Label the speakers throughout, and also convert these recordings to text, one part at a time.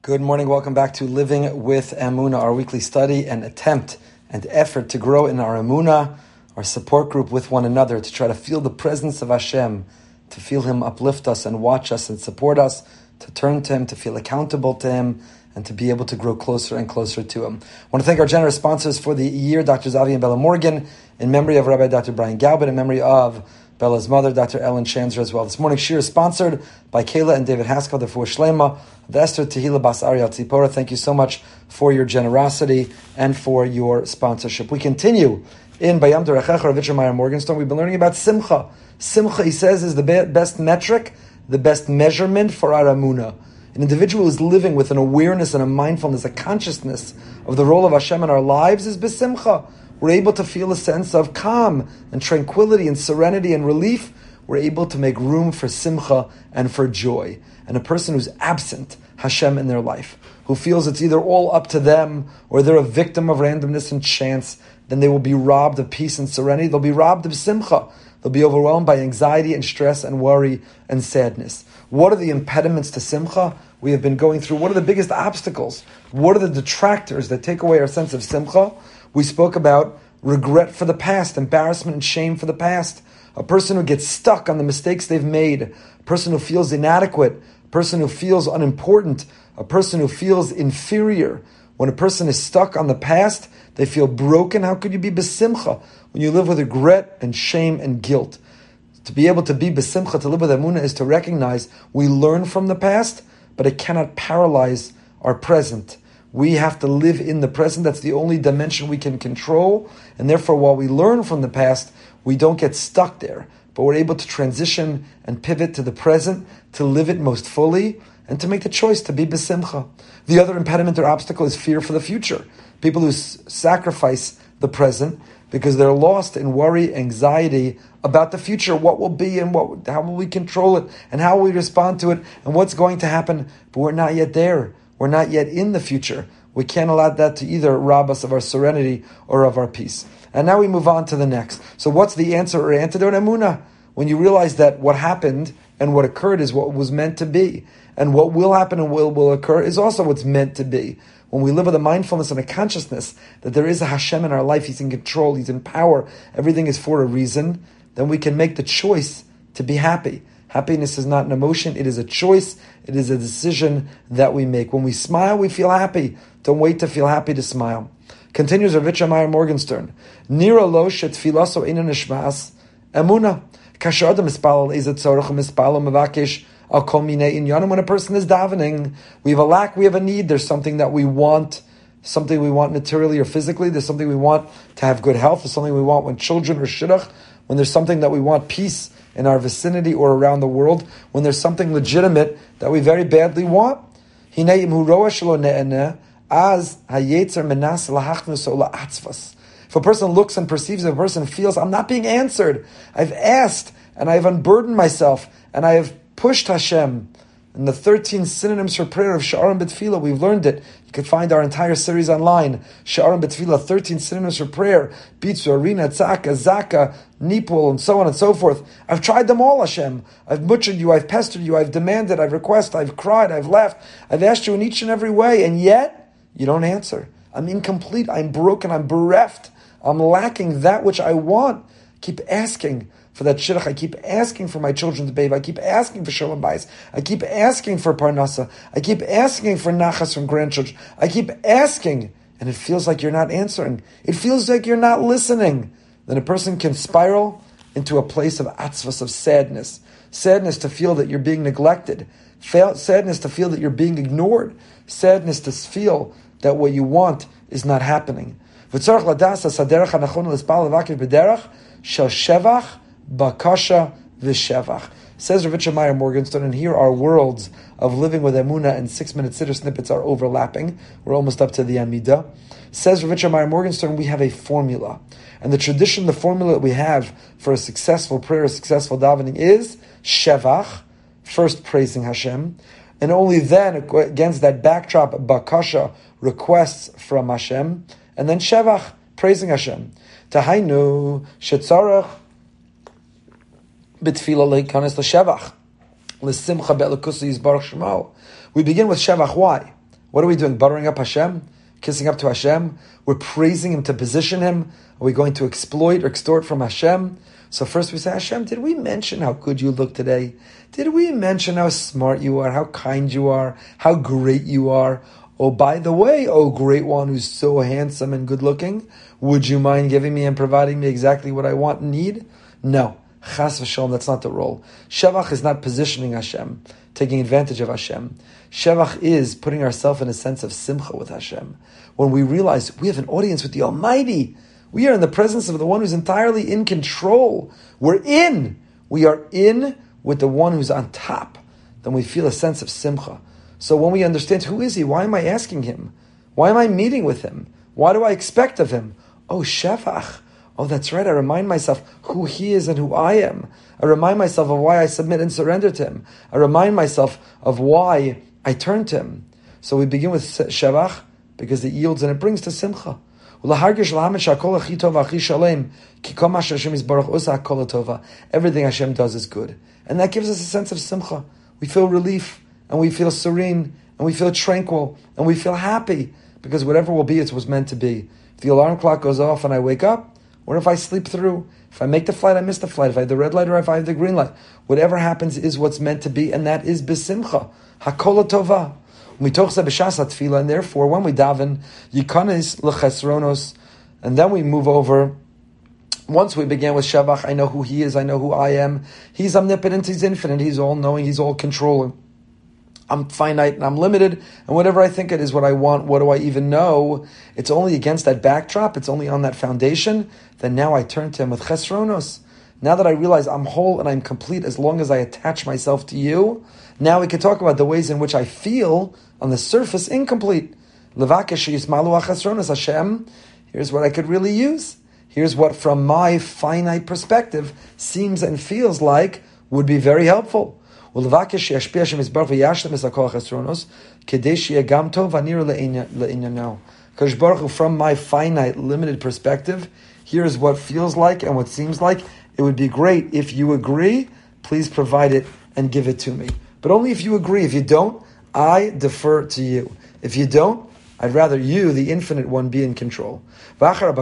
Speaker 1: Good morning. Welcome back to Living with Emunah, our weekly study and attempt and effort to grow in our Emunah, our support group with one another, to try to feel the presence of Hashem, to feel Him uplift us and watch us and support us, to turn to Him, to feel accountable to Him, and to be able to grow closer and closer to Him. I want to thank our generous sponsors for the year, Dr. Zavi and Bella Morgan, in memory of Rabbi Dr. Brian Galbin, in memory of Bella's mother, Dr. Ellen Shanzer, as well. This morning's shir is sponsored by Kayla and David Haskell, the Fuhr Shlema, the Esther Tehila Bas Ariel Tzipora. Thank you so much for your generosity and for your sponsorship. We continue in Bayam Derechecha, Rav Yitzchak Meyer Morgenstern. We've been learning about Simcha. Simcha, he says, is the best metric, the best measurement for our Emunah. An individual who is living with an awareness and a mindfulness, a consciousness of the role of Hashem in our lives is besimcha. We're able to feel a sense of calm and tranquility and serenity and relief. We're able to make room for simcha and for joy. And a person who's absent Hashem in their life, who feels it's either all up to them or they're a victim of randomness and chance, then they will be robbed of peace and serenity. They'll be robbed of simcha. They'll be overwhelmed by anxiety and stress and worry and sadness. What are the impediments to simcha? We have been going through what are the biggest obstacles? What are the detractors that take away our sense of simcha? We spoke about regret for the past, embarrassment and shame for the past. A person who gets stuck on the mistakes they've made, a person who feels inadequate, a person who feels unimportant, a person who feels inferior. When a person is stuck on the past, they feel broken. How could you be besimcha when you live with regret and shame and guilt? To be able to be besimcha, to live with emunah, is to recognize we learn from the past, but it cannot paralyze our present. We have to live in the present. That's the only dimension we can control. And therefore, while we learn from the past, we don't get stuck there. But we're able to transition and pivot to the present, to live it most fully, and to make the choice to be besimcha. The other impediment or obstacle is fear for the future. People who sacrifice the present because they're lost in worry, anxiety about the future, what will be and how will we control it, and how will we respond to it, and what's going to happen. But we're not yet there. We're not yet in the future. We can't allow that to either rob us of our serenity or of our peace. And now we move on to the next. So what's the answer or antidote? Emunah. When you realize that what happened and what occurred is what was meant to be, and what will happen and will occur is also what's meant to be. When we live with a mindfulness and a consciousness that there is a Hashem in our life, He's in control, He's in power, everything is for a reason, then we can make the choice to be happy. Happiness is not an emotion, it is a choice, it is a decision that we make. When we smile, we feel happy. Don't wait to feel happy to smile. Continues Rav Yitzchak Meyer Morgenstern. Nira lo shetfilaso eina nishmas emunah. Kasher adam mispalel ezet tzorach u'mispalel mevakesh al kol minei inyanim. When a person is davening, we have a lack, we have a need. There's something that we want, something we want materially or physically. There's something we want to have good health. There's something we want when children are shidduch. When there's something that we want, peace in our vicinity or around the world. When there's something legitimate that we very badly want. Hinei imhu roa shelo ne'eneh az hayetzer menas lahachnos o la'atzvas. If a person looks and perceives, if a person feels, I'm not being answered. I've asked, and I've unburdened myself, and I have pushed Hashem. In the 13 synonyms for prayer of Sha'arim B'Tfilah, we've learned it. You can find our entire series online. Sha'arim B'Tfilah, 13 synonyms for prayer. Bitzu, Arina, Tzaka, Zaka, Nipul, and so on and so forth. I've tried them all, Hashem. I've butchered you, I've pestered you, I've demanded, I've requested, I've cried, I've laughed. I've asked you in each and every way, and yet, you don't answer. I'm incomplete, I'm broken, I'm bereft. I'm lacking that which I want. Keep asking for that shidduch. I keep asking for my children to bathe. I keep asking for shalom bayis. I keep asking for parnasa. I keep asking for nachas from grandchildren. I keep asking, and it feels like you're not answering. It feels like you're not listening. Then a person can spiral into a place of atzvas, of sadness. Sadness to feel that you're being neglected. Sadness to feel that you're being ignored. Sadness to feel that what you want is not happening. V'tzarech ladas hasaderech hanachon l'spal levakesh b'derech shel shevach bakasha v'shevach. Says Rav Yitzchak Meyer Morgenstern, and here our worlds of living with emunah and 6-minute siddur snippets are overlapping. We're almost up to the Amidah. Says Rav Yitzchak Meyer Morgenstern, we have a formula. And the tradition, the formula that we have for a successful prayer, a successful davening is shevach, first praising Hashem, and only then, against that backdrop, bakasha, requests from Hashem, and then shevach, praising Hashem. Tahainu shetzarach b'tfilah leikanes l'shevach l'simcha be'elakusa yizbarach shemo. We begin with shevach. Why? What are we doing? Buttering up Hashem? Kissing up to Hashem? We're praising Him to position Him? Are we going to exploit or extort from Hashem? So first we say, Hashem, did we mention how good you look today? Did we mention how smart you are, how kind you are, how great you are? Oh, by the way, oh great one who's so handsome and good looking, would you mind giving me and providing me exactly what I want and need? No. Chas v'shalom, that's not the role. Shevach is not positioning Hashem, taking advantage of Hashem. Shevach is putting ourselves in a sense of simcha with Hashem. When we realize we have an audience with the Almighty, we are in the presence of the one who's entirely in control. We are in with the one who's on top. Then we feel a sense of simcha. So when we understand who is He, why am I asking Him? Why am I meeting with Him? What do I expect of Him? Oh, Shevach. Oh, that's right. I remind myself who He is and who I am. I remind myself of why I submit and surrender to Him. I remind myself of why I turn to Him. So we begin with Shevach because it yields and it brings to Simcha. Everything Hashem does is good. And that gives us a sense of Simcha. We feel relief and we feel serene and we feel tranquil and we feel happy because whatever will be, it was meant to be. If the alarm clock goes off and I wake up, or if I sleep through, if I make the flight, I miss the flight, if I have the red light or if I have the green light, whatever happens is what's meant to be, and that is besimcha. Hakol tova. And therefore, when we daven, yikanis lechesronos, and then we move over. Once we began with Shevach, I know who He is, I know who I am. He's omnipotent, He's infinite, He's all-knowing, He's all-controlling. I'm finite and I'm limited, and whatever I think it is what I want, what do I even know? It's only against that backdrop, it's only on that foundation, then now I turn to Him with chesronos. Now that I realize I'm whole and I'm complete as long as I attach myself to You, now we can talk about the ways in which I feel on the surface incomplete. Hashem, here's what I could really use. Here's what from my finite perspective seems and feels like would be very helpful. Kadosh Baruch Hu, from my finite, limited perspective, here's what feels like and what seems like. It would be great if you agree. Please provide it and give it to me. But only if you agree. If you don't, I defer to You. If you don't, I'd rather You, the infinite one, be in control. So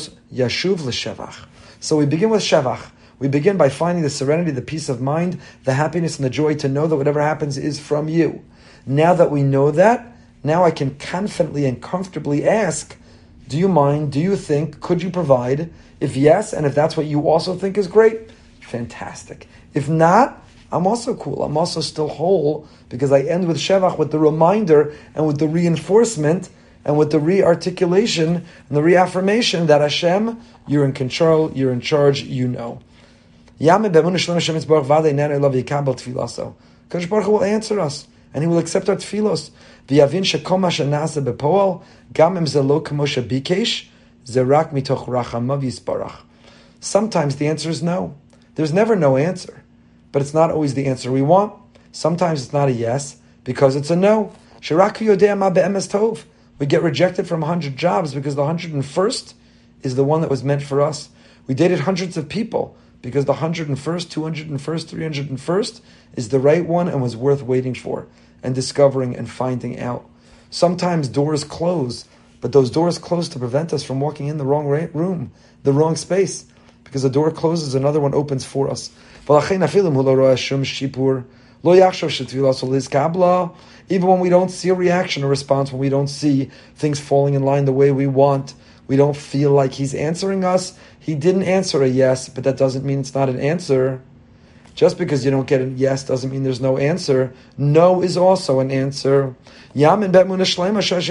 Speaker 1: we begin with Shevach. We begin by finding the serenity, the peace of mind, the happiness and the joy to know that whatever happens is from You. Now that we know that, now I can confidently and comfortably ask, do you mind, do you think, could you provide? If yes, and if that's what you also think is great, fantastic. If not, I'm also cool. I'm also still whole because I end with Shevach, with the reminder and with the reinforcement and with the re-articulation and the reaffirmation that Hashem, You're in control, You're in charge, You know. Kadosh Baruch Hu will answer us, and He will accept our tefillos. Sometimes the answer is no. There's never no answer, but it's not always the answer we want. Sometimes it's not a yes because it's a no. We get rejected from 100 jobs because the 101st is the one that was meant for us. We dated hundreds of people because the 101st, 201st, 301st is the right one and was worth waiting for and discovering and finding out. Sometimes doors close, but those doors close to prevent us from walking in the wrong room, the wrong space. Because a door closes, another one opens for us. Even when we don't see a reaction or response, when we don't see things falling in line the way we want, we don't feel like He's answering us. He didn't answer a yes, but that doesn't mean it's not an answer. Just because you don't get a yes doesn't mean there's no answer. No is also an answer. We need to believe with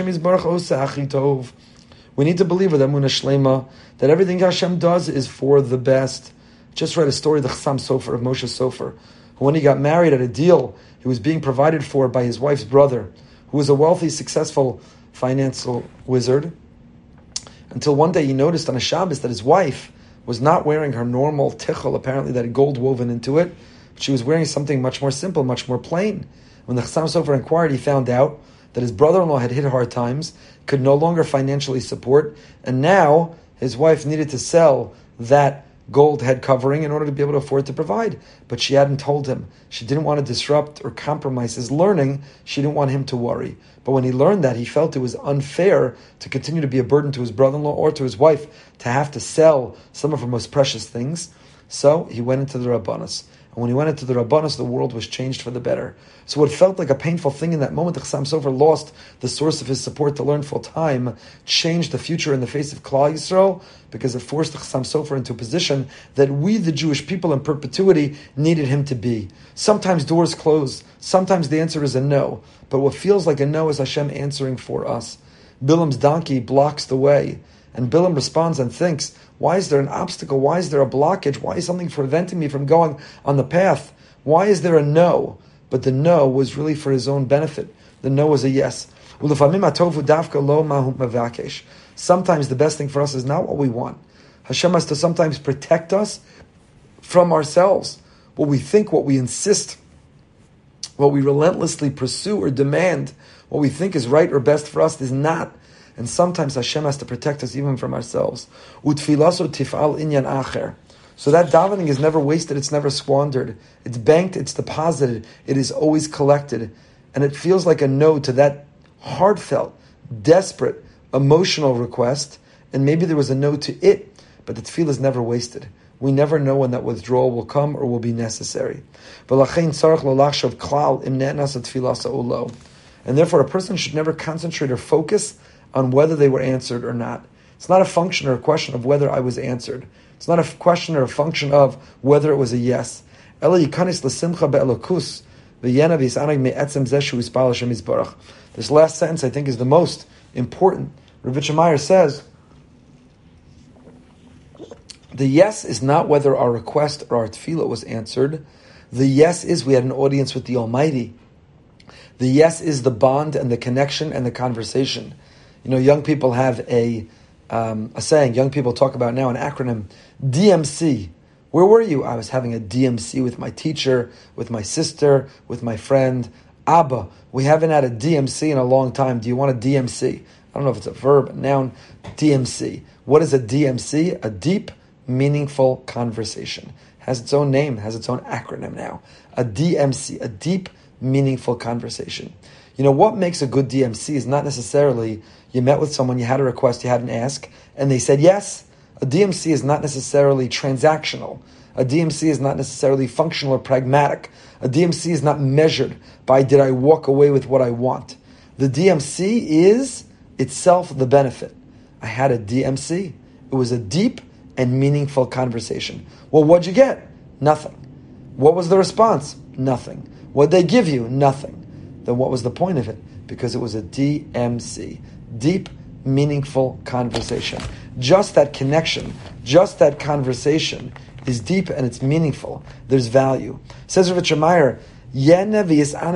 Speaker 1: Emunah Shlema that everything Hashem does is for the best. Just read a story, the Chassam Sofer of Moshe Sofer, who when he got married at a deal, he was being provided for by his wife's brother, who was a wealthy, successful financial wizard, until one day he noticed on a Shabbos that his wife was not wearing her normal tichel, apparently that had gold woven into it. She was wearing something much more simple, much more plain. When the Chassam Sofer inquired, he found out that his brother-in-law had hit hard times, could no longer financially support, and now his wife needed to sell that gold head covering in order to be able to afford to provide. But she hadn't told him. She didn't want to disrupt or compromise his learning. She didn't want him to worry. But when he learned that, he felt it was unfair to continue to be a burden to his brother-in-law or to his wife to have to sell some of her most precious things. So he went into the Rabbanos. And when he went into the Rabbanos, the world was changed for the better. So what felt like a painful thing in that moment, the Chassam Sofer lost the source of his support to learn full time, changed the future in the face of Klal Yisrael, because it forced the Chassam Sofer into a position that we, the Jewish people in perpetuity, needed him to be. Sometimes doors close. Sometimes the answer is a no. But what feels like a no is Hashem answering for us. Bilam's donkey blocks the way. And Bilam responds and thinks, why is there an obstacle? Why is there a blockage? Why is something preventing me from going on the path? Why is there a no? But the no was really for his own benefit. The no was a yes. Sometimes the best thing for us is not what we want. Hashem has to sometimes protect us from ourselves. What we think, what we insist, what we relentlessly pursue or demand, what we think is right or best for us is not. And sometimes Hashem has to protect us even from ourselves. Utfilaso tif'al inyan acher. So that davening is never wasted, it's never squandered. It's banked, it's deposited, it is always collected. And it feels like a no to that heartfelt, desperate, emotional request. And maybe there was a no to it, but the tefillah is never wasted. We never know when that withdrawal will come or will be necessary. And therefore a person should never concentrate or focus on whether they were answered or not. It's not a function or a question of whether I was answered. It's not a question or a function of whether it was a yes. This last sentence I think is the most important. Rav Meyer says, the yes is not whether our request or our tefillah was answered. The yes is we had an audience with the Almighty. The yes is the bond and the connection and the conversation. You know, young people have a saying. Young people talk about now an acronym, DMC. Where were you? I was having a DMC with my teacher, with my sister, with my friend. Abba, we haven't had a DMC in a long time. Do you want a DMC? I don't know if it's a verb, a noun. DMC. What is a DMC? A deep, meaningful conversation. Has its own name, has its own acronym now. A DMC, a deep, meaningful conversation. You know, what makes a good DMC is not necessarily you met with someone, you had a request, you had an ask, and they said yes. A DMC is not necessarily transactional. A DMC is not necessarily functional or pragmatic. A DMC is not measured by did I walk away with what I want. The DMC is itself the benefit. I had a DMC. It was a deep and meaningful conversation. Well, what'd you get? Nothing. What was the response? Nothing. What'd they give you? Nothing. Then what was the point of it? Because it was a DMC. Deep, meaningful conversation. Just that connection, just that conversation is deep and it's meaningful. There's value. Says Rav Meyer, you have an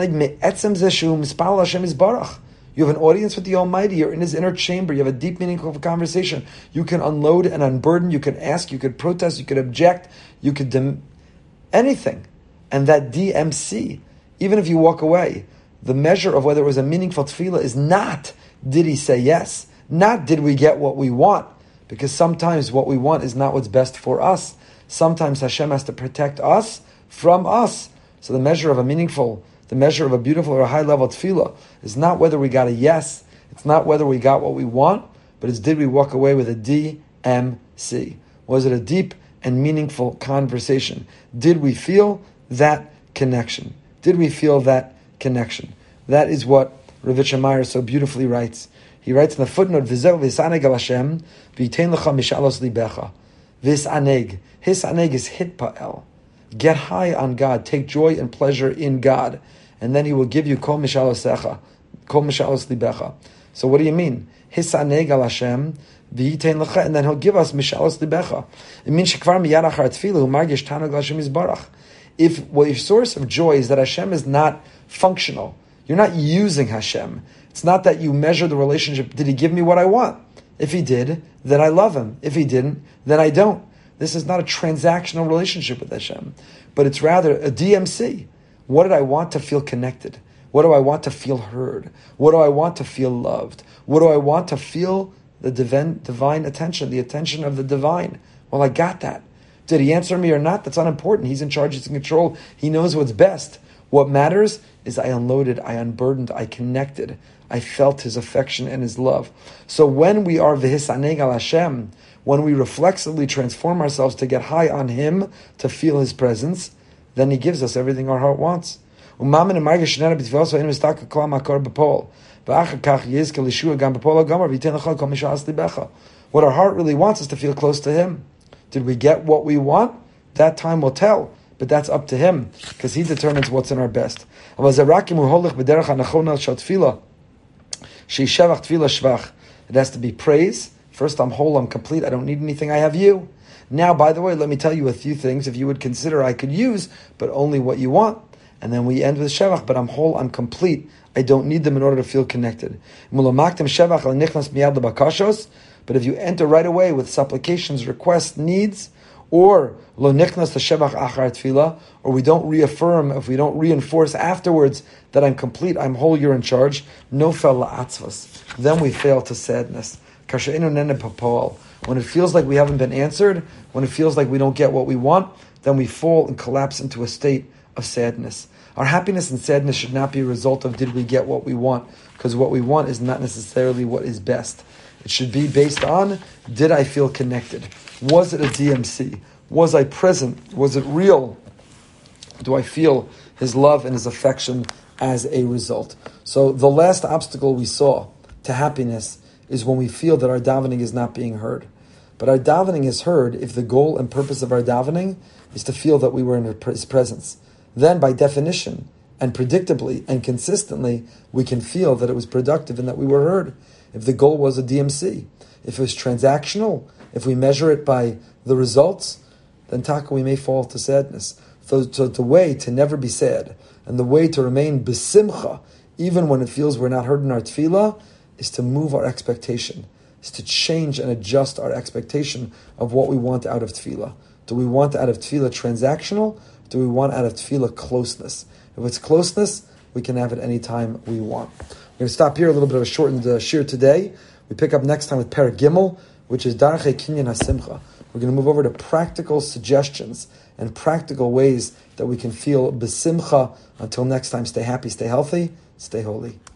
Speaker 1: audience with the Almighty. You're in His inner chamber. You have a deep, meaningful conversation. You can unload and unburden. You can ask. You could protest. You could object. You could anything. And that DMC, even if you walk away, the measure of whether it was a meaningful tefillah is not did he say yes, not did we get what we want, because sometimes what we want is not what's best for us. Sometimes Hashem has to protect us from us. So the measure of a meaningful, the measure of a beautiful or a high level tefillah is not whether we got a yes, it's not whether we got what we want, but it's did we walk away with a DMC. Was it a deep and meaningful conversation? Did we feel that connection? Did we feel that connection? That is what Rav Meyer so beautifully writes. He writes in the footnote, V'zeh v'saneg al Hashem, v'yitein lecha mishalos libecha. V'saneg. His aneg is hitpa'el. Get high on God. Take joy and pleasure in God. And then He will give you kol mishalosecha. Kol mishalos libecha. So what do you mean? His aneg al Hashem, v'yitein lecha, and then He'll give us mishalos libecha. It means shekvar miyad achar tefillah, hu margish tanug Hashem yisbarach. If your source of joy is that Hashem is not functional, you're not using Hashem. It's not that you measure the relationship. Did He give me what I want? If He did, then I love Him. If He didn't, then I don't. This is not a transactional relationship with Hashem, but it's rather a DMC. What did I want to feel connected? What do I want to feel heard? What do I want to feel loved? What do I want to feel the divine attention, the attention of the divine? Well, I got that. Did he answer me or not? That's unimportant. He's in charge, he's in control, he knows what's best. What matters is I unloaded, I unburdened, I connected. I felt his affection and his love. So when we are v'hisaneg al Hashem, when we reflexively transform ourselves to get high on him, to feel his presence, then he gives us everything our heart wants. What our heart really wants is to feel close to him. Did we get what we want? That time will tell. But that's up to him, because he determines what's in our best. It has to be praise. First, I'm whole, I'm complete, I don't need anything, I have you. Now, by the way, let me tell you a few things, if you would consider I could use, but only what you want. And then we end with Shevach, but I'm whole, I'm complete, I don't need them in order to feel connected. But if you enter right away with supplications, requests, needs, or lo nichnas shevach achar tefillah, or we don't reaffirm, if we don't reinforce afterwards that I'm complete, I'm whole, you're in charge, no fel la'atzvas. Then we fail to sadness. When it feels like we haven't been answered, when it feels like we don't get what we want, then we fall and collapse into a state of sadness. Our happiness and sadness should not be a result of did we get what we want, because what we want is not necessarily what is best. It should be based on, did I feel connected? Was it a DMC? Was I present? Was it real? Do I feel his love and his affection as a result? So the last obstacle we saw to happiness is when we feel that our davening is not being heard. But our davening is heard if the goal and purpose of our davening is to feel that we were in his presence. Then by definition, and predictably and consistently, we can feel that it was productive and that we were heard. If the goal was a DMC, if it was transactional, if we measure it by the results, then taka, we may fall to sadness. So the way to never be sad, and the way to remain besimcha, even when it feels we're not heard in our tefillah, is to move our expectation, is to change and adjust our expectation of what we want out of tefillah. Do we want out of tefillah transactional? Do we want out of tefillah closeness? If it's closeness, we can have it any time we want. We're going to stop here, a little bit of a shortened shir today. We pick up next time with Perek Gimel, which is Darchei Kinyan HaSimcha. We're going to move over to practical suggestions and practical ways that we can feel besimcha. Until next time, stay happy, stay healthy, stay holy.